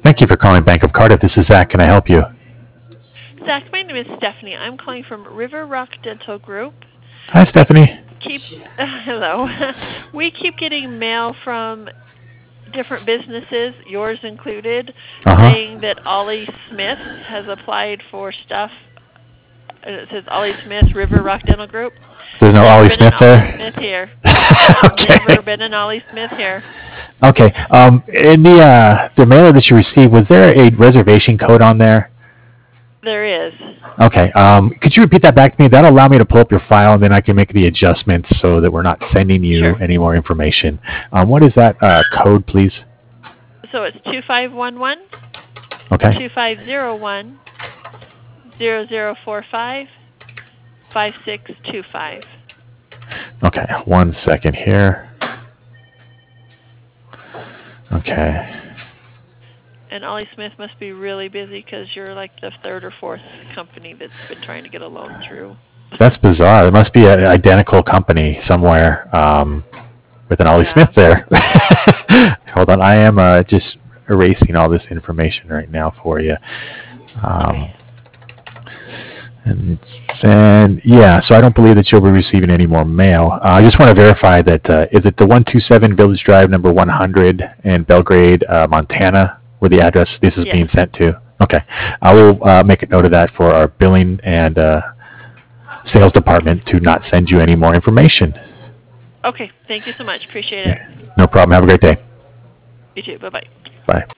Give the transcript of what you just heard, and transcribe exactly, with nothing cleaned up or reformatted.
Thank you for calling Bank of Cardiff. This is Zach. Can I help you? Zach, my name is Stephanie. I'm calling from River Rock Dental Group. Hi, Stephanie. Keep uh, hello. We keep getting mail from different businesses, yours included, Uh-huh. saying that Ollie Smith has applied for stuff. And it says Ollie Smith, River Rock Dental Group. There's no Never Ollie been Smith an there? Ollie Smith here. Okay. Never been an Ollie Smith here. Okay. Um, in the uh, the mailer that you received, was there a reservation code on there? There is. Okay. Um, could you repeat that back to me? That'll allow me to pull up your file, and then I can make the adjustments so that we're not sending you Sure. any more information. Um, what is that uh, code, please? So it's two five one one, Okay. two five zero one, zero zero four five, five six two five. Okay. One second here. Okay. And Ollie Smith must be really busy because you're like the third or fourth company that's been trying to get a loan through. That's bizarre. There must be an identical company somewhere um, with an Ollie Yeah. Smith there. Hold on. I am uh, just erasing all this information right now for you. Um, Okay. And then, yeah, so I don't believe that you'll be receiving any more mail. Uh, I just want to verify that, uh, is it the one two seven Village Drive, number one hundred in Belgrade, uh, Montana, where the address this is Yes. being sent to? Okay. I will uh, make a note of that for our billing and uh, sales department to not send you any more information. Okay. Thank you so much. Appreciate it. No problem. Have a great day. You too. Bye-bye. Bye.